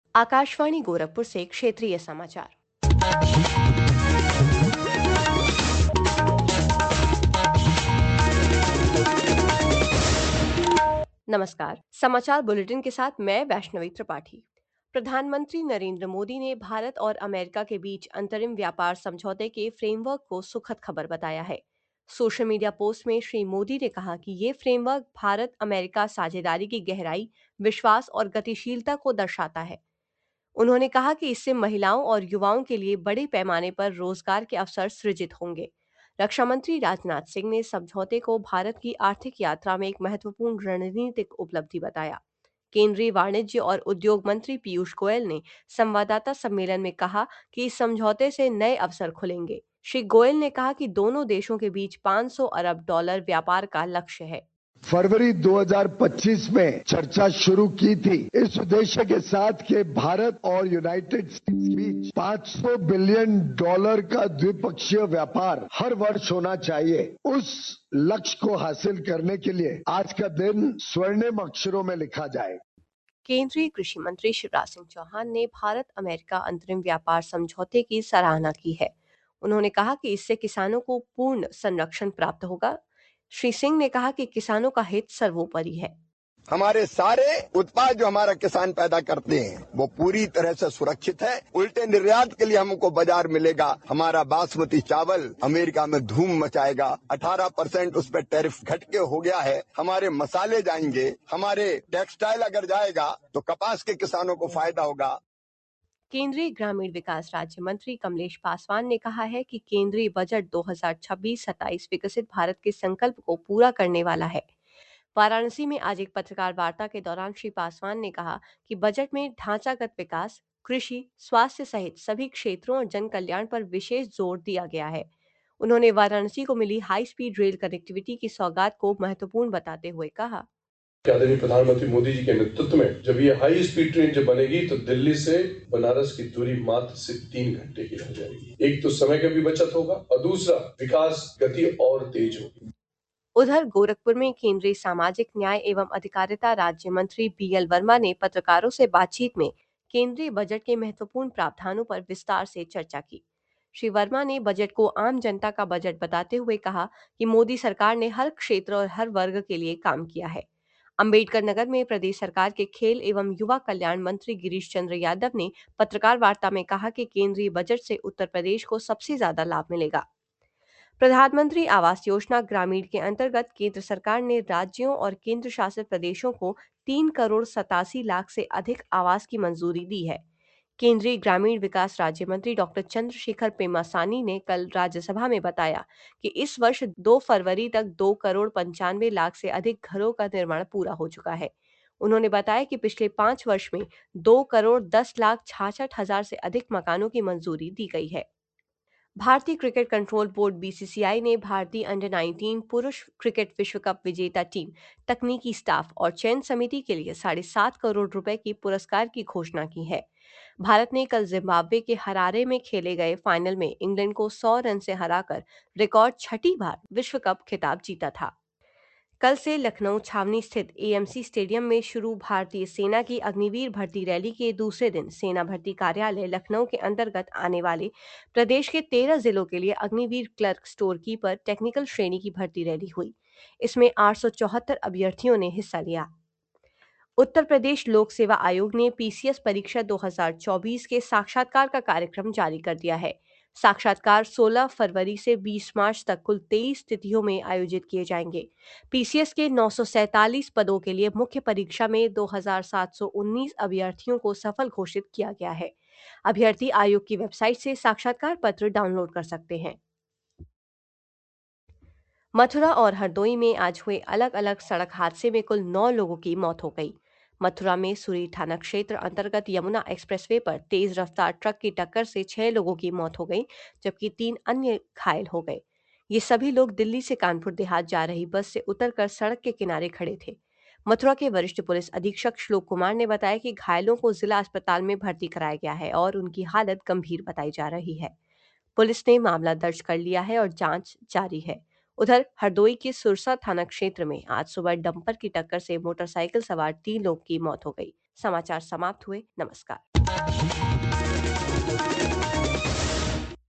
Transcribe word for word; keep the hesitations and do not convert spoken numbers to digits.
आकाशवाणी गोरखपुर से क्षेत्रीय समाचार। नमस्कार, समाचार बुलेटिन के साथ मैं वैष्णवी त्रिपाठी। प्रधानमंत्री नरेंद्र मोदी ने भारत और अमेरिका के बीच अंतरिम व्यापार समझौते के फ्रेमवर्क को सुखद खबर बताया है। सोशल मीडिया पोस्ट में श्री मोदी ने कहा कि ये फ्रेमवर्क भारत अमेरिका साझेदारी की गहराई, विश्वास और गतिशीलता को दर्शाता है। उन्होंने कहा कि इससे महिलाओं और युवाओं के लिए बड़े पैमाने पर रोजगार के अवसर सृजित होंगे। रक्षा मंत्री राजनाथ सिंह ने समझौते को भारत की आर्थिक यात्रा में एक महत्वपूर्ण रणनीतिक उपलब्धि बताया। केंद्रीय वाणिज्य और उद्योग मंत्री पीयूष गोयल ने संवाददाता सम्मेलन में कहा कि इस समझौते से नए अवसर खुलेंगे। श्री गोयल ने कहा कि दोनों देशों के बीच पाँच सौ अरब डॉलर व्यापार का लक्ष्य है। फरवरी दो हज़ार पच्चीस में चर्चा शुरू की थी इस उद्देश्य के साथ कि भारत और यूनाइटेड स्टेट्स के बीच पाँच सौ बिलियन डॉलर का द्विपक्षीय व्यापार हर वर्ष होना चाहिए। उस लक्ष्य को हासिल करने के लिए आज का दिन स्वर्णिम अक्षरों में लिखा जाए। केंद्रीय कृषि मंत्री शिवराज सिंह चौहान ने भारत अमेरिका अंतरिम व्यापार समझौते की सराहना की है। उन्होंने कहा कि इससे किसानों को पूर्ण संरक्षण प्राप्त होगा। श्री सिंह ने कहा कि किसानों का हित सर्वोपरि है। हमारे सारे उत्पाद जो हमारा किसान पैदा करते हैं वो पूरी तरह से सुरक्षित है। उल्टे निर्यात के लिए हमको बाजार मिलेगा। हमारा बासमती चावल अमेरिका में धूम मचाएगा। अठारह परसेंट उस पर टैरिफ घट के हो गया है। हमारे मसाले जाएंगे, हमारे टेक्सटाइल अगर जाएगा तो कपास के किसानों को फायदा होगा। केंद्रीय ग्रामीण विकास राज्य मंत्री कमलेश पासवान ने कहा है कि केंद्रीय बजट दो हज़ार छब्बीस सत्ताईस विकसित भारत के संकल्प को पूरा करने वाला है। वाराणसी में आज एक पत्रकार वार्ता के दौरान श्री पासवान ने कहा कि बजट में ढांचागत विकास, कृषि, स्वास्थ्य सहित सभी क्षेत्रों और जन कल्याण पर विशेष जोर दिया गया है। उन्होंने वाराणसी को मिली हाई स्पीड रेल कनेक्टिविटी की सौगात को महत्वपूर्ण बताते हुए कहा, आदरणीय प्रधानमंत्री मोदी जी के नेतृत्व में जब ये हाई स्पीड ट्रेन जब बनेगी तो दिल्ली से बनारस की दूरी मात्र से तीन घंटे की रह जाएगी। एक तो समय का भी बचत होगा और दूसरा विकास गति और तेज होगी। उधर गोरखपुर में केंद्रीय सामाजिक न्याय एवं अधिकारिता राज्य मंत्री बी एल वर्मा ने पत्रकारों से बातचीत में केंद्रीय बजट के महत्वपूर्ण प्रावधानों पर विस्तार से चर्चा की। श्री वर्मा ने बजट को आम जनता का बजट बताते हुए कहा कि मोदी सरकार ने हर क्षेत्र और हर वर्ग के लिए काम किया है। अंबेडकर नगर में प्रदेश सरकार के खेल एवं युवा कल्याण मंत्री गिरीश चंद्र यादव ने पत्रकार वार्ता में कहा कि केंद्रीय बजट से उत्तर प्रदेश को सबसे ज्यादा लाभ मिलेगा। प्रधानमंत्री आवास योजना ग्रामीण के अंतर्गत केंद्र सरकार ने राज्यों और केंद्र शासित प्रदेशों को तीन करोड़ सतासी लाख से अधिक आवास की मंजूरी दी है। केंद्रीय ग्रामीण विकास राज्य मंत्री डॉक्टर चंद्रशेखर पेमासानी ने कल राज्यसभा में बताया कि इस वर्ष दो फरवरी तक दो करोड़ पंचानवे लाख से अधिक घरों का निर्माण पूरा हो चुका है। उन्होंने बताया कि पिछले पांच वर्ष में दो करोड़ दस लाख छाछठ हजार से अधिक मकानों की मंजूरी दी गई है। भारतीय cricket control board B C C I ने भारतीय अंडर उन्नीस पुरुष क्रिकेट विश्व कप विजेता टीम, तकनीकी स्टाफ और चयन समिति के लिए साढ़े सात करोड़ रुपए की पुरस्कार की घोषणा की है। भारत ने कल जिम्बाब्वे के हरारे में खेले गए फाइनल में इंग्लैंड को सौ रन से हराकर रिकॉर्ड छठी बार विश्व कप खिताब जीता था। कल से लखनऊ छावनी स्थित ए एम सी स्टेडियम में शुरू भारतीय सेना की अग्निवीर भर्ती रैली के दूसरे दिन सेना भर्ती कार्यालय लखनऊ के अंतर्गत आने वाले प्रदेश के तेरह जिलों के लिए Agniveer clerk store keeper technical श्रेणी की भर्ती रैली हुई। इसमें आठ सौ चौहत्तर अभ्यर्थियों ने हिस्सा लिया। उत्तर प्रदेश लोक सेवा आयोग ने पी सी एस परीक्षा दो हज़ार चौबीस के साक्षात्कार का कार्यक्रम जारी कर दिया है। साक्षात्कार सोलह फरवरी से बीस मार्च तक कुल तेईस तिथियों में आयोजित किए जाएंगे। पी सी एस के नौ सौ सैंतालीस पदों के लिए मुख्य परीक्षा में दो हज़ार सात सौ उन्नीस अभ्यर्थियों को सफल घोषित किया गया है। अभ्यर्थी आयोग की वेबसाइट से साक्षात्कार पत्र डाउनलोड कर सकते हैं। मथुरा और हरदोई में आज हुए अलग अलग सड़क हादसे में कुल नौ लोगों की मौत हो गई। मथुरा में सुरी थाना क्षेत्र अंतर्गत यमुना एक्सप्रेसवे पर तेज रफ्तार ट्रक की टक्कर से छह लोगों की मौत हो गई, जबकि तीन अन्य घायल हो गए। ये सभी लोग दिल्ली से कानपुर देहात जा रही बस से उतरकर सड़क के किनारे खड़े थे। मथुरा के वरिष्ठ पुलिस अधीक्षक श्लोक कुमार ने बताया कि घायलों को जिला अस्पताल में भर्ती कराया गया है और उनकी हालत गंभीर बताई जा रही है। पुलिस ने मामला दर्ज कर लिया है और जांच जारी है। उधर हरदोई के सुरसा थाना क्षेत्र में आज सुबह डंपर की टक्कर से मोटरसाइकिल सवार तीन लोग की मौत हो गई, समाचार समाप्त हुए। नमस्कार।